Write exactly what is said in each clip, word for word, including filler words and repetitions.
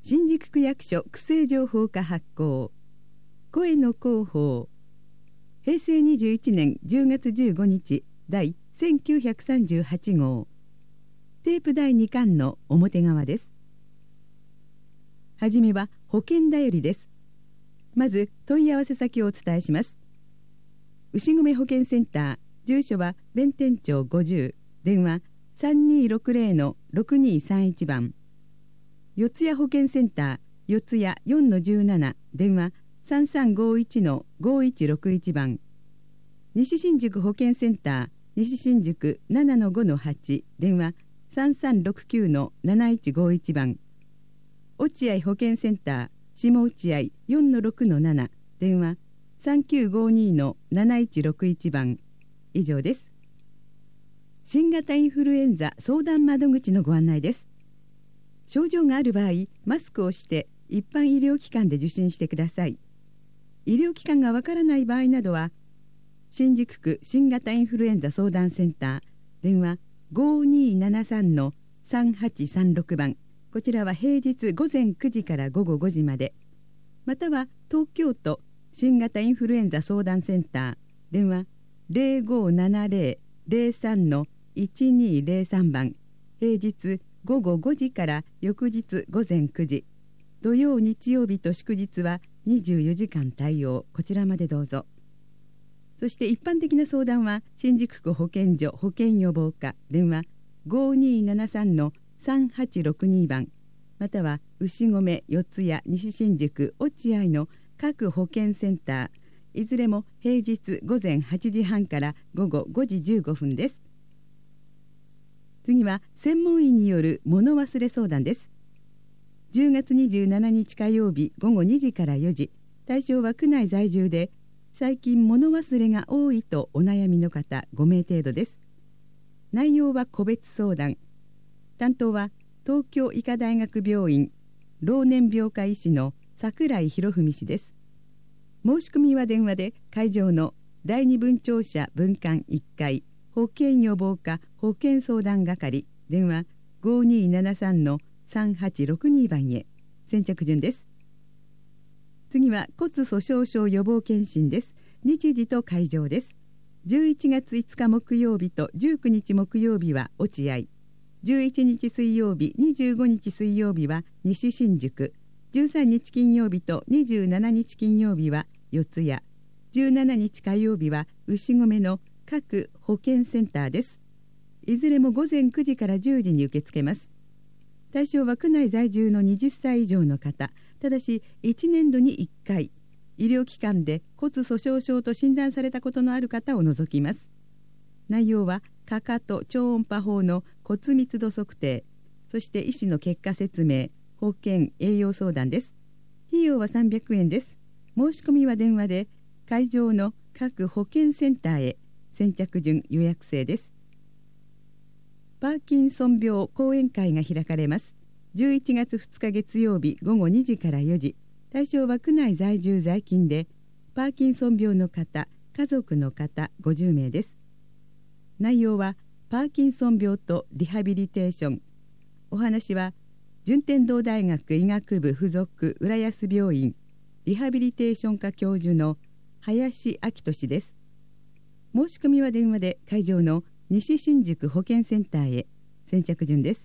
新宿区役所区政情報課発行声の広報へいせいにじゅういちねんじゅうがつじゅうごにち第せんきゅうひゃくさんじゅうはちごうテープだいにかんの表側です。はじめは保険だよりです。まず問い合わせ先をお伝えします。牛込保健センター、住所は弁天町ごじゅう、電話 さんにーろくぜろのろくにーさんいち 番。四谷保健センター、四谷 よんのじゅうなな、電話 さんさんごいちのごいちろくいち 番。西新宿保健センター、西新宿 ななのごのはち、電話 さんさんろくきゅうのなないちごいち 番。落合保健センター、下落合 よんのろくのなな、電話 さんきゅうごにのなないちろくいち 番。以上です。新型インフルエンザ相談窓口のご案内です。症状がある場合、マスクをして一般医療機関で受診してください。医療機関がわからない場合などは、新宿区新型インフルエンザ相談センター、電話 ごにーななさんのさんはちさんろく 番。こちらは平日ごぜんくじからごごごじまで。または東京都新型インフルエンザ相談センター、電話 ぜろごななぜろぜろさんのいちにーぜろさん 番。平日ごごごじから翌日ごぜんくじ。土曜日曜日と祝日はにじゅうよじかん対応。こちらまでどうぞ。そして一般的な相談は新宿区保健所保健予防課、電話 ごにーななさんのさんはちろくに 番。または牛込、四谷、西新宿、落合の各保健センター、いずれも平日ごぜんはちじはんからごごごじじゅうごふんです。次は専門医による物忘れ相談です。じゅうがつにじゅうしちにち火曜日ごごにじからよじ、対象は区内在住で最近物忘れが多いとお悩みの方ごめい程度です。内容は個別相談。担当は東京医科大学病院老年病科医師の櫻井博文氏です。申し込みは電話で会場の第二分庁舎分館いっかい保健予防課保健相談係、電話 ごにーななさんのさんはちろくに 番へ。先着順です。次は骨粗しょう症予防検診です。日時と会場です。じゅういちがついつか木曜日とじゅうくにち木曜日は落合、じゅういちにち水曜日、にじゅうごにち水曜日は西新宿、じゅうさんにち金曜日とにじゅうしちにち金曜日は四谷、じゅうしちにち火曜日は牛込の各保健センターです。いずれもごぜんくじからじゅうじに受け付けます。対象は区内在住のはたち以上の方、ただしいちねんどにいっかい、医療機関で骨粗しょう症と診断されたことのある方を除きます。内容はかかと超音波法の骨密度測定、そして医師の結果説明、保健栄養相談です。費用はさんびゃくえんです。申し込みは電話で会場の各保健センターへ。先着順予約制です。パーキンソン病講演会が開かれます。じゅういちがつふつか月曜日ごごにじからよじ。対象は区内在住在勤でパーキンソン病の方、家族の方ごじゅうめいです。内容はパーキンソン病とリハビリテーション。お話は順天堂大学医学部附属浦安病院リハビリテーション科教授の林明俊です。申し込みは電話で会場の西新宿保健センターへ。先着順です。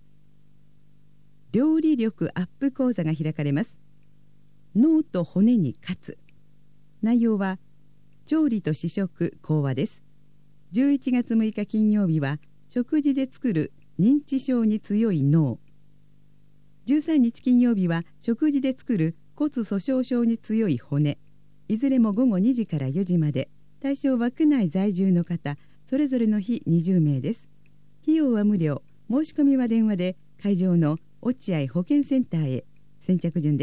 料理力アップ講座が開かれます。脳と骨に勝つ。内容は調理と試食講話です。じゅういちがつむいか金曜日は食事で作る認知症に強い脳。じゅうさんにち金曜日は食事で作る骨粗しょう症に強い骨。いずれもごごにじからよじまで。対象は区内在住の方、それぞれの日にじゅうめいです。費用は無料。申し込みは電話で会場の落合保健センターへ。先着順です。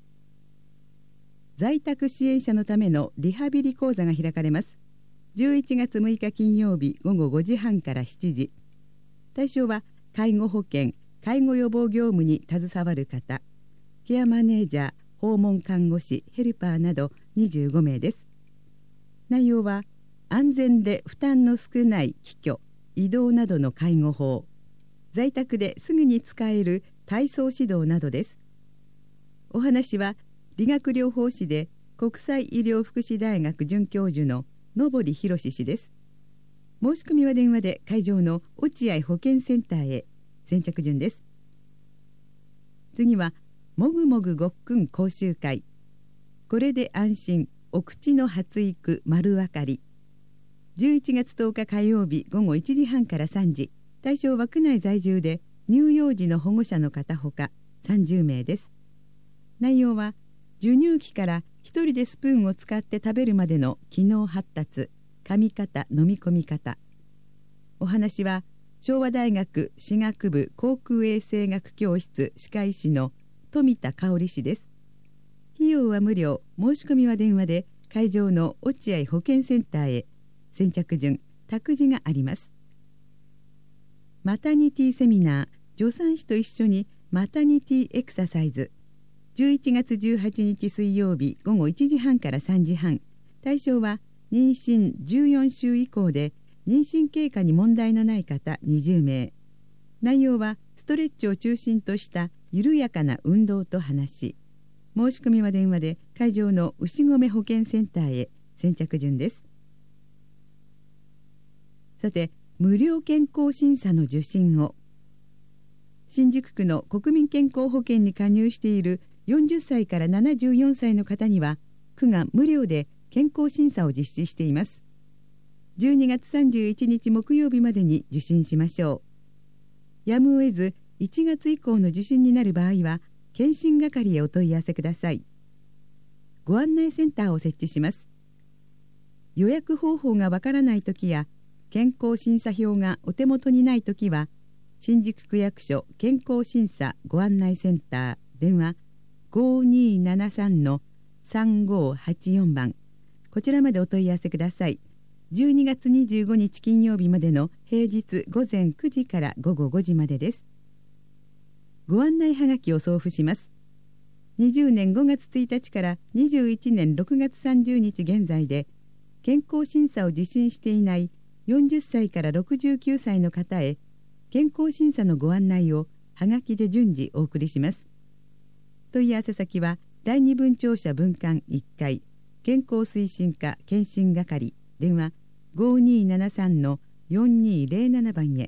在宅支援者のためのリハビリ講座が開かれます。じゅういちがつむいか金曜日ごごごじはんからしちじ。対象は介護保険、介護予防業務に携わる方、ケアマネージャー、訪問看護師、ヘルパーなどにじゅうごめいです。内容は安全で負担の少ない帰居、移動などの介護法、在宅ですぐに使える体操指導などです。 お話は理学療法士で国際医療福祉大学准教授の野堀博氏です。申し込みは電話で会場の落合保健センターへ。先着順です。次はもぐもぐごっくん講習会。これで安心お口の発育丸分かり。じゅういちがつとおか火曜日ごごいちじはんからさんじ。対象は区内在住で乳幼児の保護者の方ほかさんじゅうめいです。内容は授乳期から一人でスプーンを使って食べるまでの機能発達、噛み方、飲み込み方。お話は昭和大学歯学部口腔衛生学教室歯科医師の富田香織氏です。費用は無料、申し込みは電話で会場の落合保健センターへ。先着順、託児があります。マタニティセミナー、助産師と一緒にマタニティエクササイズ。じゅういちがつじゅうはちにち水曜日ごごいちじはんからさんじはん。対象は妊娠じゅうよんしゅう以降で妊娠経過に問題のない方にじゅうめい。内容はストレッチを中心とした緩やかな運動と話。申し込みは電話で会場の牛込保健センターへ。先着順です。さて、無料健康審査の受診を。新宿区の国民健康保険に加入しているよんじゅっさいからななじゅうよんさいの方には区が無料で健康審査を実施しています。じゅうにがつさんじゅういちにち木曜日までに受診しましょう。やむを得ずいちがつ以降の受診になる場合は検診係へお問い合わせください。ご案内センターを設置します。予約方法がわからないときや健康審査票がお手元にないときは新宿区役所健康審査ご案内センター電話 ごにーななさん さんごーはちよん 番、こちらまでお問い合わせください。じゅうにがつにじゅうごにち金曜日までの平日ごぜんくじからごごごじまでです。ご案内はがきを送付します。にじゅうねんごがつついたちからにじゅういちねんろくがつさんじゅうにち現在で健康審査を受診していないよんじゅっさいからろくじゅうきゅうさいの方へ健康審査のご案内をはがきで順次お送りします。問い合わせ先は第二分庁舎分館いっかい健康推進課検診係電話 ごにーななさん よんにーぜろなな 番へ。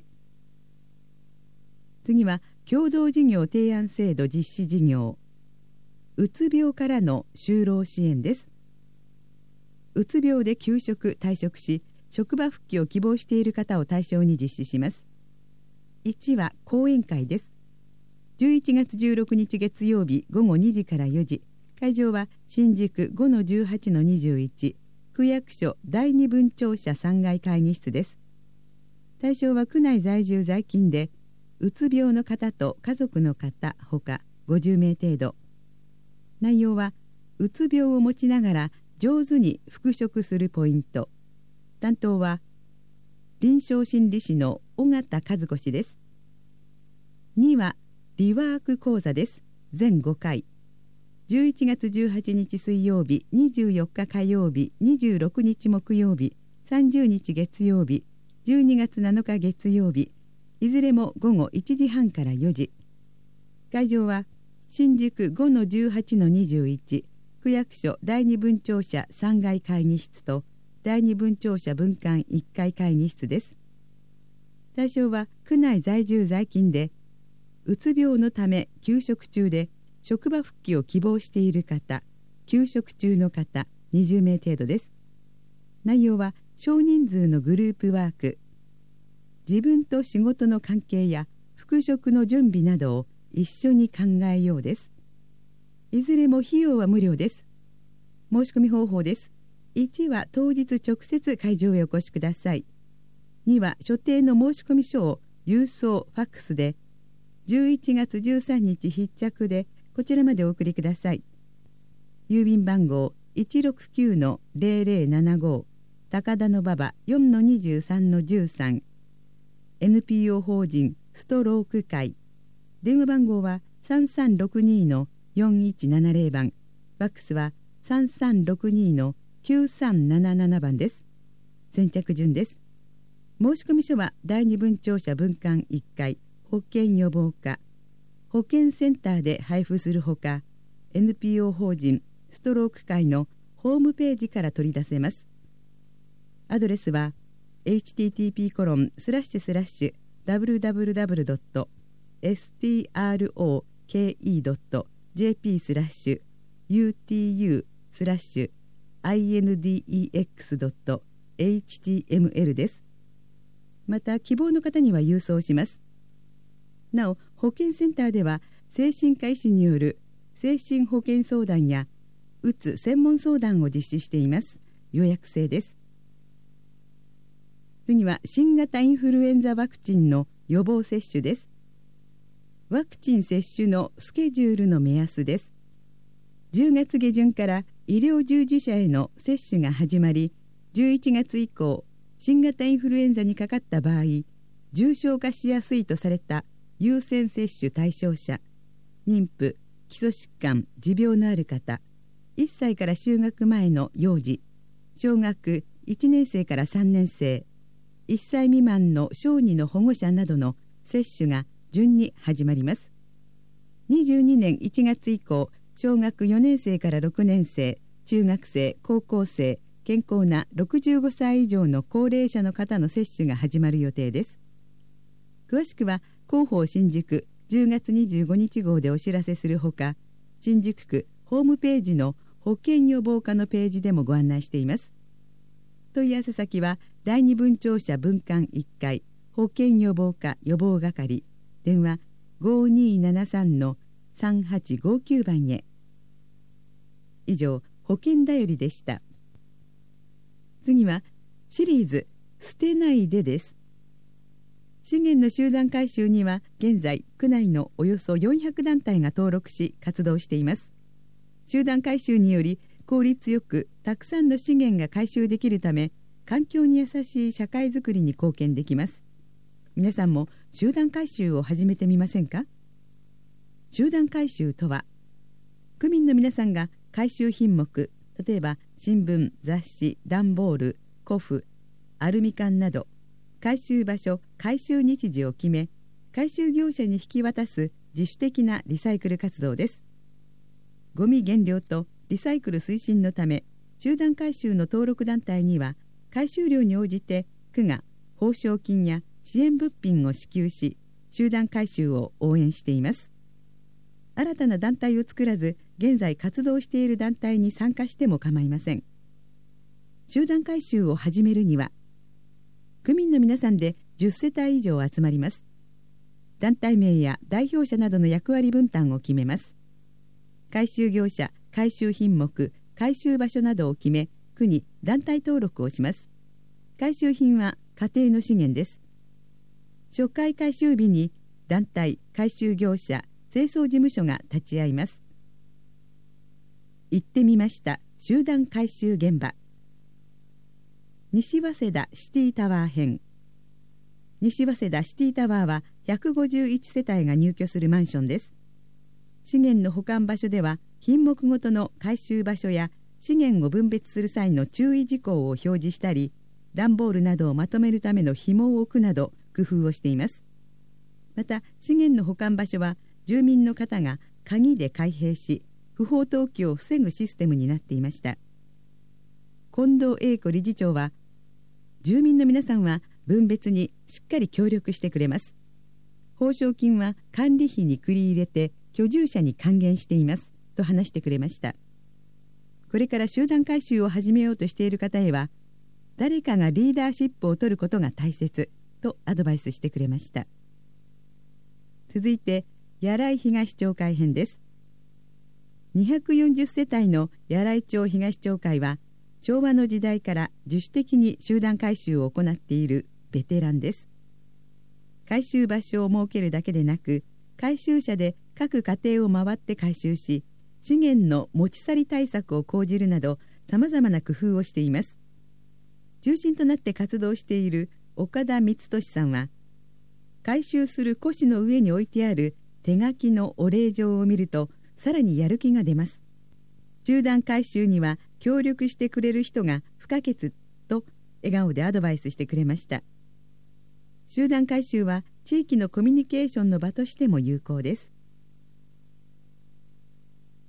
次は共同事業提案制度実施事業。うつ病からの就労支援です。うつ病で休職退職し職場復帰を希望している方を対象に実施します。いちは講演会です。じゅういちがつじゅうろくにち月曜日ごごにじからよじ。会場は新宿 ごのじゅうはちのにじゅういち 区役所第二分庁舎さんがい会議室です。対象は区内在住在勤でうつ病の方と家族の方ほかごじゅうめい程度。内容はうつ病を持ちながら上手に復職するポイント。担当は臨床心理士の尾形和子氏です。にはリワーク講座です。全ごかい。じゅういちがつじゅうはちにち水曜日、にじゅうよっか火曜日、にじゅうろくにち木曜日、さんじゅうにち月曜日、じゅうにがつなのか月曜日、いずれもごごいちじはんからよじ。会場は新宿 ごのじゅうはちのにじゅういち 区役所第二分庁舎さんがい会議室と第二分庁舎分館いっかい会議室です。対象は区内在住在勤でうつ病のため休職中で職場復帰を希望している方、休職中の方にじゅうめい程度です。内容は少人数のグループワーク、自分と仕事の関係や復職の準備などを一緒に考えようです。いずれも費用は無料です。申し込み方法です。いちは当日直接会場へお越しください。には所定の申し込み書を郵送ファックスでじゅういちがつじゅうさんにち必着でこちらまでお送りください。郵便番号 いちろくきゅうのぜろぜろななご 高田馬場 よんのにじゅうさんのじゅうさん エヌピーオー 法人ストローク会。電話番号はさんさんろくにのよんいちななぜろ番、ファックスはさんさんろくにのきゅうさんなななな番です。先着順です。申込書は第二分庁舎分館いっかい保健予防課保健センターで配布するほかエヌピーオー 法人ストローク会のホームページから取り出せます。アドレスは エイチティーティーピーコロンスラッシュスラッシュダブリューダブリューダブリュードットエストローケードットジェーピー スラッシュ ユーティーユー スラッシュ アイエヌディーイーエックス ドット エイチティーエムエル です。また希望の方には郵送します。なお保健センターでは精神科医師による精神保健相談やうつ専門相談を実施しています。予約制です。次は新型インフルエンザワクチンの予防接種です。ワクチン接種のスケジュールの目安です。じゅうがつ下旬から医療従事者への接種が始まり、じゅういちがつ以降、新型インフルエンザにかかった場合、重症化しやすいとされた優先接種対象者、妊婦、基礎疾患、持病のある方、いっさいから就学前の幼児、小学いちねん生からさんねん生、いっさい未満の小児の保護者などの接種が順に始まります。にじゅうにねんいちがつ以降、小学よねん生からろくねん生、中学生、高校生、健康なろくじゅうごさい以上の高齢者の方の接種が始まる予定です。詳しくは広報新宿じゅうがつにじゅうごにち号でお知らせするほか、新宿区ホームページの保健予防課のページでもご案内しています。問い合わせ先は第二分庁舎分館いっかい保健予防課予防係、電話 ごにーななさんのさんはちごきゅう 番へ。以上、保健だよりでした。次はシリーズ捨てないでです。資源の集団回収には現在区内のおよそよんひゃくだんたいが登録し活動しています。集団回収により効率よくたくさんの資源が回収できるため、環境に優しい社会づくりに貢献できます。皆さんも集団回収を始めてみませんか？集団回収とは、区民の皆さんが回収品目、例えば新聞、雑誌、段ボール、古布、アルミ缶など回収場所、回収日時を決め、回収業者に引き渡す自主的なリサイクル活動です。ゴミ減量とリサイクル推進のため、集団回収の登録団体には回収量に応じて区が報奨金や支援物品を支給し、集団回収を応援しています。新たな団体を作らず、現在活動している団体に参加しても構いません。集団回収を始めるには、区民の皆さんでじゅっせたい以上集まります。団体名や代表者などの役割分担を決めます。回収業者、回収品目、回収場所などを決め、区に団体登録をします。回収品は家庭の資源です。初回回収日に団体、回収業者、清掃事務所が立ち会います。行ってみました。集団回収現場。西早稲田シティタワー編。西早稲田シティタワーはひゃくごじゅういちせたいが入居するマンションです。資源の保管場所では、品目ごとの回収場所や資源を分別する際の注意事項を表示したり、段ボールなどをまとめるための紐を置くなど工夫をしています。また資源の保管場所は住民の方が鍵で開閉し、不法投棄を防ぐシステムになっていました。近藤英子理事長は、住民の皆さんは分別にしっかり協力してくれます。報奨金は管理費に繰り入れて居住者に還元していますと話してくれました。これから集団回収を始めようとしている方へは、誰かがリーダーシップを取ることが大切とアドバイスしてくれました。続いて柳井東町会編です。にひゃくよんじゅっせたいの柳井町東町会は、昭和の時代から自主的に集団回収を行っているベテランです。回収場所を設けるだけでなく、回収車で各家庭を回って回収し、資源の持ち去り対策を講じるなど、さまざまな工夫をしています。中心となって活動している岡田光俊さんは、回収する古紙の上に置いてある手書きのお礼状を見ると、さらにやる気が出ます。集団回収には協力してくれる人が不可欠と笑顔でアドバイスしてくれました。集団回収は地域のコミュニケーションの場としても有効です。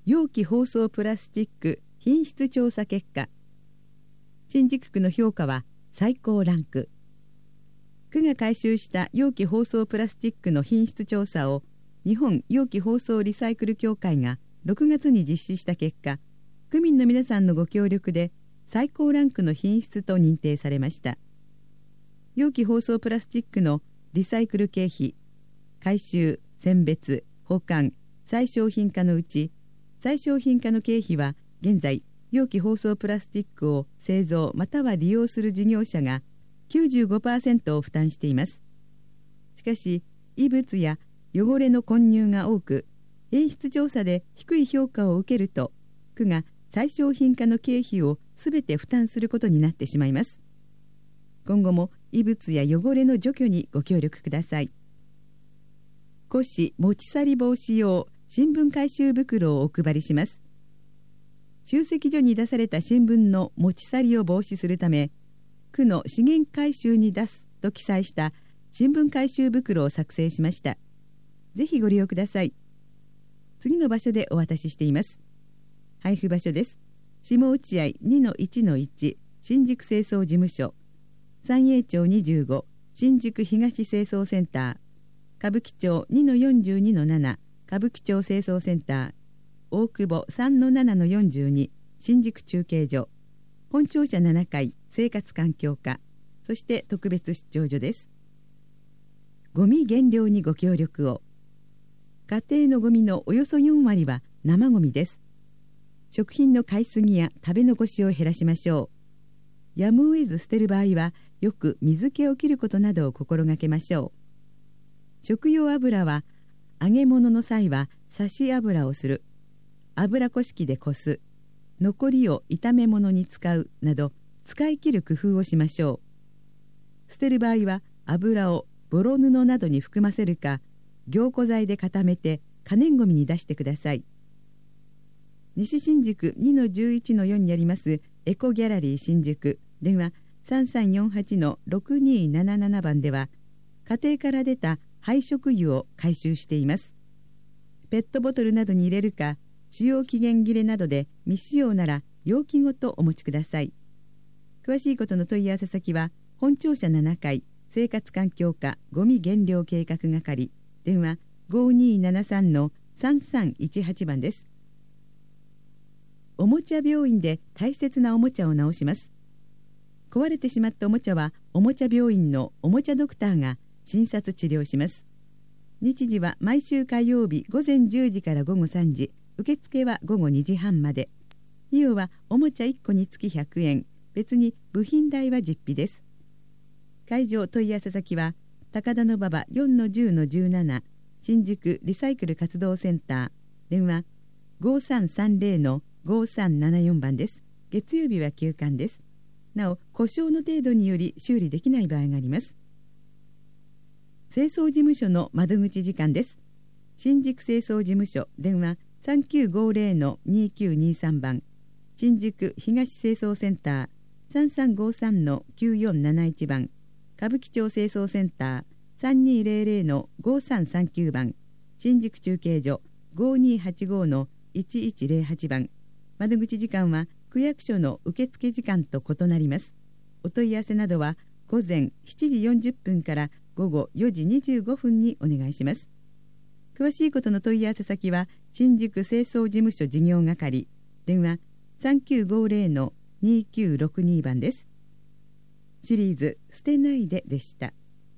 容器包装プラスチック品質調査結果。新宿区の評価は最高ランク。区が回収した容器包装プラスチックの品質調査を日本容器包装リサイクル協会がろくがつに実施した結果、区民の皆さんのご協力で最高ランクの品質と認定されました。容器包装プラスチックのリサイクル経費、回収、選別、保管、再商品化のうち、再商品化の経費は現在、容器包装プラスチックを製造または利用する事業者が きゅうじゅうごパーセント を負担しています。しかし、異物や汚れの混入が多く、品質調査で低い評価を受けると、区が再商品化の経費をすべて負担することになってしまいます。今後も異物や汚れの除去にご協力ください。古紙持ち去り防止用新聞回収袋をお配りします。集積所に出された新聞の持ち去りを防止するため、区の資源回収に出すと記載した新聞回収袋を作成しました。ぜひご利用ください。次の場所でお渡ししています。配布場所です。下落合 にのいちのいち 新宿清掃事務所、三栄町にじゅうご新宿東清掃センター、歌舞伎町 にのよんじゅうにのなな 歌舞伎町清掃センター、大久保 さんのななのよんじゅうに 新宿中継所、本庁舎ななかい生活環境課、そして特別出張所です。ゴミ減量にご協力を。家庭のゴミのおよそよんわりは生ゴミです。食品の買いすぎや食べ残しを減らしましょう。やむを得ず捨てる場合はよく水気を切ることなどを心がけましょう。食用油は揚げ物の際は差し油をする、油こし器でこす、残りを炒め物に使うなど使い切る工夫をしましょう。捨てる場合は油をボロ布などに含ませるか凝固剤で固めて可燃ごみに出してください。西新宿 にのじゅういちのよん にありますエコギャラリー新宿、電話 さんさんよんはちのろくにーなななな 番では家庭から出た廃食油を回収しています。ペットボトルなどに入れるか使用期限切れなどで未使用なら容器ごとお持ちください。詳しいことの問い合わせ先は本庁舎ななかい生活環境課ゴミ減量計画係、電話 ごにーななさんのさんさんいちはち 番です。おもちゃ病院で大切なおもちゃを直します。壊れてしまったおもちゃはおもちゃ病院のおもちゃドクターが診察治療します。日時は毎週火曜日ごぜんじゅうじからごごさんじ、受付はごごにじはんまで。費用はおもちゃいっこにつきひゃくえん、別に部品代は実費です。会場問い合わせ先は高田馬場 よんのじゅうのじゅうなな 新宿リサイクル活動センター、電話 ごさんさんぜろのごさんななよん 番です。月曜日は休館です。なお故障の程度により修理できない場合があります。清掃事務所の窓口時間です。新宿清掃事務所、電話 さんきゅうごぜろのにきゅうにさん 番、新宿東清掃センター さんさんごさんのきゅうよんなないち 番、歌舞伎町清掃センター さんにーぜろぜろのごさんさんきゅう 番、新宿中継所 ごにーはちごのいちいちぜろはち 番。窓口時間は区役所の受付時間と異なります。お問い合わせなどは午前しちじよんじゅっぷんから午後よじにじゅうごふんにお願いします。詳しいことの問い合わせ先は新宿清掃事務所事業係、電話 さんきゅうごぜろのにきゅうろくに 番です。シリーズ捨てないででした。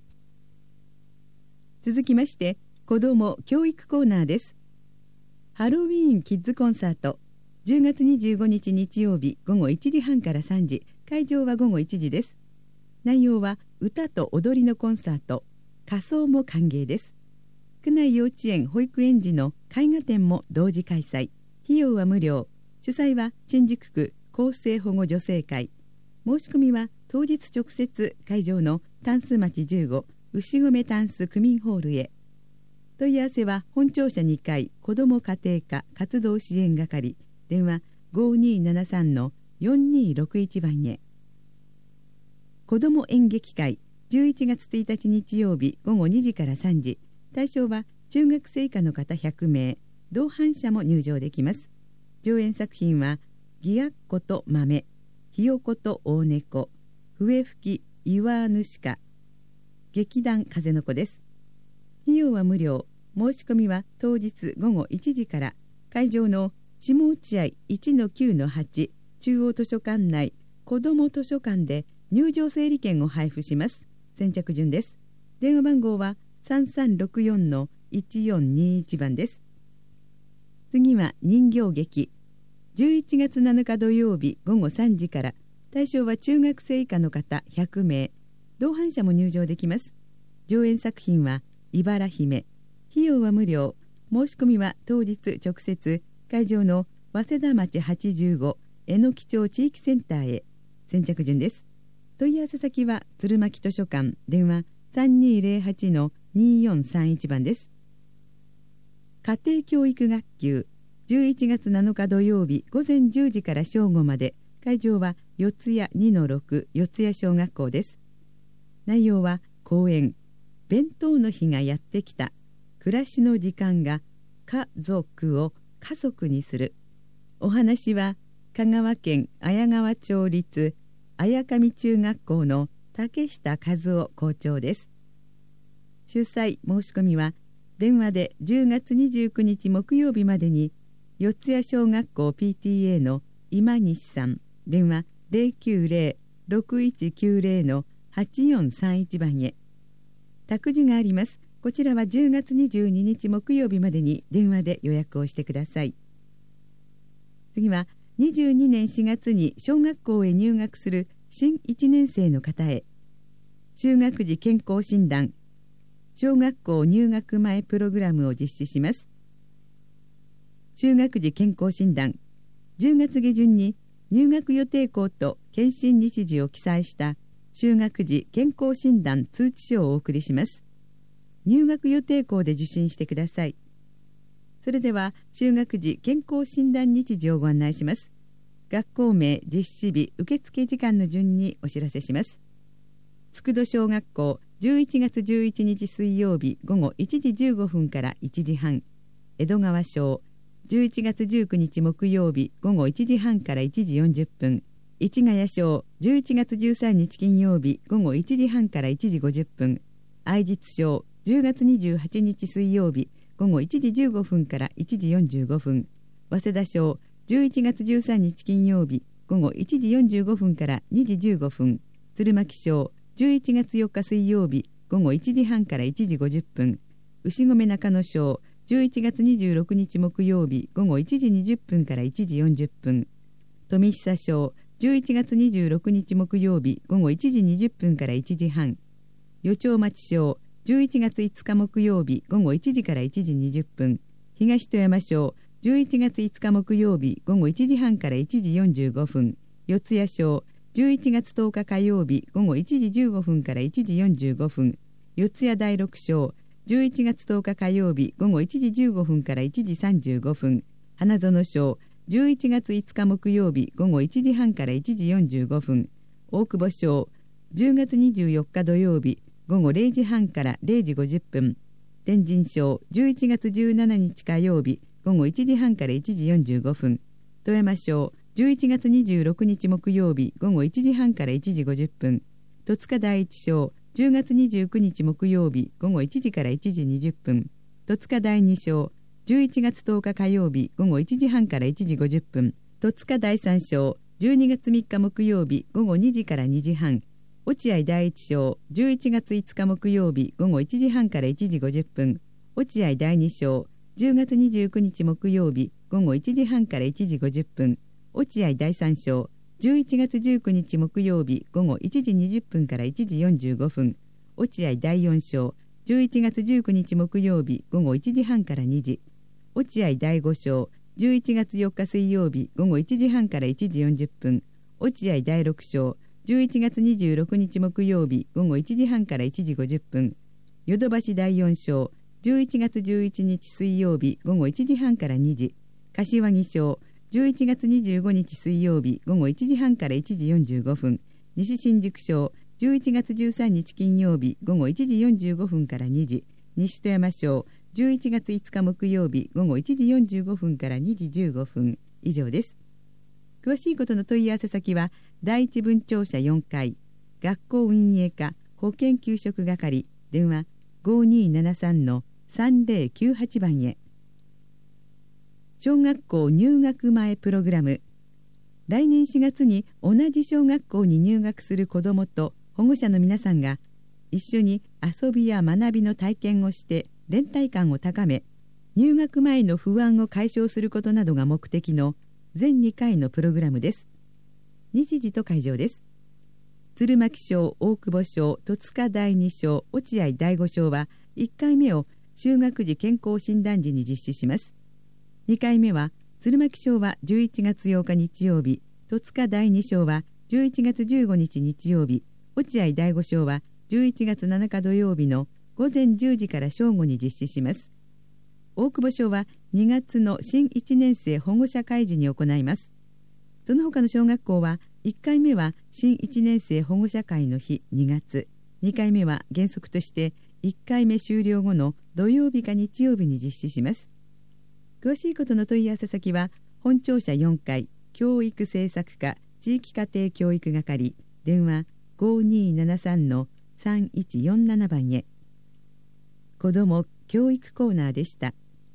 続きまして子ども教育コーナーです。ハロウィーンキッズコンサート、じゅうがつにじゅうごにち日曜日ごごいちじはんからさんじ、会場はごごいちじです。内容は歌と踊りのコンサート、仮装も歓迎です。区内幼稚園保育園児の絵画展も同時開催。費用は無料。主催は新宿区厚生保護助成会。申し込みは当日直接会場のタンス町じゅうご牛込タンス区民ホールへ。問い合わせは本庁舎にかい子ども家庭科活動支援係、電話 ごにーななさんのよんにーろくいち 番へ。子ども演劇会、じゅういちがつついたち日曜日ごごにじからさんじ、対象は中学生以下の方ひゃくめい、同伴者も入場できます。 上演作品はギヤッコと豆、ひよこと大猫、笛吹き岩ぬしか、劇団風の子です。費用は無料。申し込みは当日午後いちじから会場の下落合 いちのきゅうのはち 中央図書館内子ども図書館で入場整理券を配布します。先着順です。電話番号は さんさんろくよんのいちよんにいち 番です。次は人形劇。じゅういちがつなのか土曜日午後さんじから、対象は中学生以下の方ひゃくめい、同伴者も入場できます。上演作品は茨姫。費用は無料。申し込みは当日直接会場の早稲田町はちじゅうご榎木町地域センターへ。先着順です。問い合わせ先は鶴巻図書館、電話 さんにーぜろはちのにーよんさんいち 番です。家庭教育学級。じゅういちがつなのか土曜日午前じゅうじから正午まで、会場は四谷 にのろく 四谷小学校です。内容は講演、弁当の日がやってきた、暮らしの時間が家族を家族にする。お話は香川県綾川町立綾上中学校の竹下和夫校長です。主催申し込みは電話でじゅうがつにじゅうくにち木曜日までに四谷小学校 ピーティーエー の今西さん、電話 ゼロきゅうゼロ ろくいちきゅうゼロ のはちよんさんいち 番へ。託児があります。こちらはじゅうがつにじゅうににち木曜日までに電話で予約をしてください。次はにじゅうにねんしがつに小学校へ入学する新いちねん生の方へ、就学時健康診断、小学校入学前プログラムを実施します。就学時健康診断、じゅうがつげじゅんに入学予定校と検診日時を記載した就学時健康診断通知書をお送りします。入学予定校で受診してください。それでは就学時健康診断日時をご案内します。学校名、実施日、受付時間の順にお知らせします。佃小学校じゅういちがつじゅういちにち水曜日午後いちじじゅうごふんからいちじはん。江戸川小じゅういちがつじゅうくにち木曜日午後いちじはんからいちじよんじゅっぷん。市ヶ谷小じゅういちがつじゅうさんにち金曜日午後いちじはんからいちじごじゅっぷん。愛実小じゅうがつにじゅうはちにち水曜日午後いちじじゅうごふんからいちじよんじゅうごふん。早稲田小じゅういちがつじゅうさんにち金曜日午後いちじよんじゅうごふんからにじじゅうごふん。鶴巻小じゅういちがつよっか水曜日午後いちじはんからいちじごじゅっぷん。牛込中野小じゅういちがつにじゅうろくにち木曜日午後いちじにじゅっぷんからいちじよんじゅっぷん。富久小じゅういちがつにじゅうろくにち木曜日午後いちじにじゅっぷんからいちじはん。余町町小じゅういちがついつか木曜日午後いちじからいちじにじゅっぷん。東富山小じゅういちがついつか木曜日午後いちじはんからいちじよんじゅうごふん。四谷小じゅういちがつとおか火曜日午後いちじじゅうごふんからいちじよんじゅうごふん。四谷第六小じゅういちがつとおか火曜日午後いちじじゅうごふんからいちじさんじゅうごふん。花園小じゅういちがついつか木曜日午後いちじはんからいちじよんじゅうごふん。大久保小じゅうがつにじゅうよっか土曜日午後れいじはんかられいじごじゅっぷん。天神小じゅういちがつじゅうしちにち火曜日午後いちじはんからいちじよんじゅうごふん。富山小じゅういちがつにじゅうろくにち木曜日午後いちじはんからいちじごじゅっぷん。戸塚第一小じゅうがつにじゅうくにち木曜日午後いちじからいちじにじゅっぷん。戸塚第二小じゅういちがつとおか火曜日午後いちじはんからいちじごじゅっぷん。戸塚第三小じゅうにがつみっか木曜日午後にじからにじはん。落合第一小じゅういちがついつか木曜日午後いちじはんからいちじごじゅっぷん。落合第二小じゅうがつにじゅうくにち木曜日午後いちじはんからいちじごじゅっぷん。落合第三小じゅういちがつじゅうくにち木曜日午後いちじにじゅっぷんからいちじよんじゅうごふん。落合第四小じゅういちがつじゅうくにち木曜日午後いちじはんからにじ。落合第五小じゅういちがつよっか水曜日午後いちじはんからいちじよんじゅっぷん。落合第六小じゅういちがつにじゅうろくにち木曜日午後いちじはんからいちじごじゅっぷん。ヨドバシ第四小じゅういちがつじゅういちにち水曜日午後いちじはんからにじ。柏木小じゅういちがつにじゅうごにち水曜日午後いちじはんからいちじよんじゅうごふん。西新宿小じゅういちがつじゅうさんにち金曜日午後いちじよんじゅうごふんからにじ。西富山小じゅういちがついつか木曜日午後いちじよんじゅうごふんからにじじゅうごふん。 以上です。詳しいことの問い合わせ先は第一分庁舎よんかい学校運営課保健給食係電話 ごにーななさんのさんぜろきゅうはち 番へ。小学校入学前プログラム。来年しがつに同じ小学校に入学する子どもと保護者の皆さんが一緒に遊びや学びの体験をして連帯感を高め、入学前の不安を解消することなどが目的の全にかいのプログラムです。日時と会場です。鶴巻小、大久保小、戸塚第二小、落合第五小はいっかいめを就学時健康診断時に実施します。にかいめは鶴巻小はじゅういちがつようか日曜日、戸塚第二小はじゅういちがつじゅうごにち日曜日、落合第五小はじゅういちがつなのか土曜日のごぜんじゅうじから正午に実施します。大久保小はにがつの新いちねん生保護者会時に行います。その他の小学校はいっかいめは新いちねん生保護者会の日にがつ、にかいめは原則としていっかいめ終了後の土曜日か日曜日に実施します。詳しいことの問い合わせ先は本庁舎よんかい教育政策課地域家庭教育係電話 ごにーななさんのさんいちよんなな 番へ。子ども教育コーナーでした。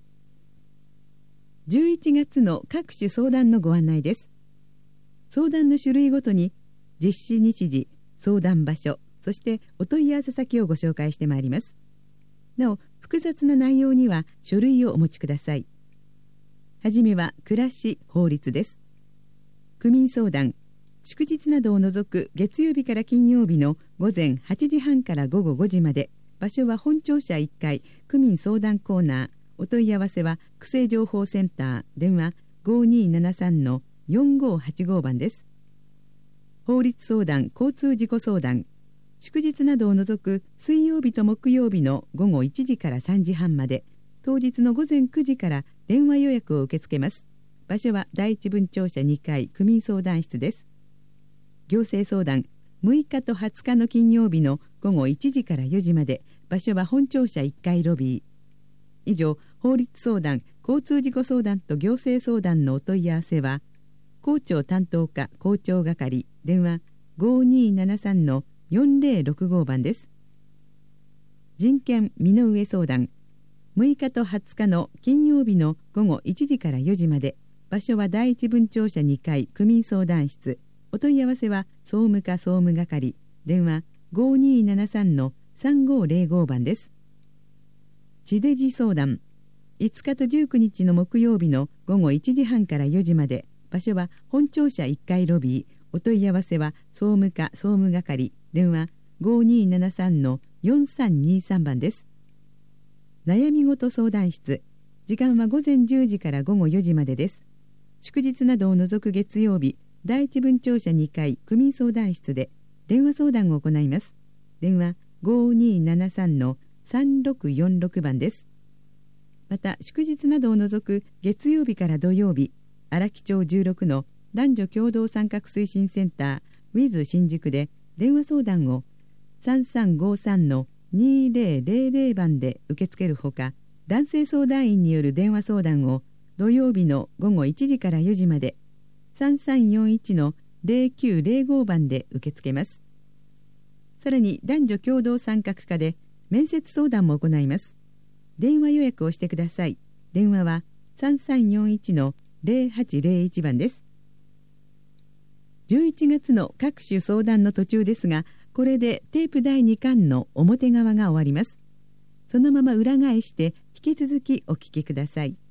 じゅういちがつの各種相談のご案内です。相談の種類ごとに実施日時、相談場所、そしてお問い合わせ先をご紹介してまいります。なお、複雑な内容には書類をお持ちください。はじめは暮らし法律です。区民相談、祝日などを除く月曜日から金曜日のごぜんはちじはんからごごごじまで、場所は本庁舎いっかい区民相談コーナー。お問い合わせは区政情報センター電話 ごにーななさんのよんごーはちご 番です。法律相談、交通事故相談、祝日などを除く水曜日と木曜日のごごいちじからさんじはんまで、当日のごぜんくじから電話予約を受け付けます。場所は第一分庁舎にかい区民相談室です。行政相談、むいかとはつかの金曜日のごごいちじからよじまで、場所は本庁舎いっかいロビー。以上、法律相談、交通事故相談と行政相談のお問い合わせは、校長担当課校長係電話 ごにーななさんのよんぜろろくご 番です。人権身の上相談、むいかとはつかの金曜日のごごいちじからよじまで、場所は第一分庁舎にかい区民相談室。お問い合わせは総務課総務係電話 ごにーななさんのさんごーぜろご 番です。地デジ相談、いつかとじゅうくにちの木曜日のごごいちじはんからよじまで、場所は本庁舎いっかいロビー。お問い合わせは総務課総務係電話 ごにーななさんのよんさんにさん 番です。悩み事相談室、時間はごぜんじゅうじからごごよじまでです。祝日などを除く月曜日、第一分庁舎にかい区民相談室で電話相談を行います。電話 ごにーななさんのさんろくよんろく 番です。また祝日などを除く月曜日から土曜日、荒木町じゅうろくの男女共同参画推進センター ウィズ 新宿で電話相談をさんさんごさんのにぜろぜろぜろ 番で受け付けるほか、男性相談員による電話相談を土曜日のごごいちじからよじまでさんさんよんいちのぜろきゅうぜろご 番で受け付けます。さらに男女共同参画課で面接相談も行います。電話予約をしてください。電話はさんさんよんいちのぜろはちぜろいち 番です。じゅういちがつの各種相談の途中ですが、これでテープだいにかんの表側が終わります。そのまま裏返して引き続きお聞きください。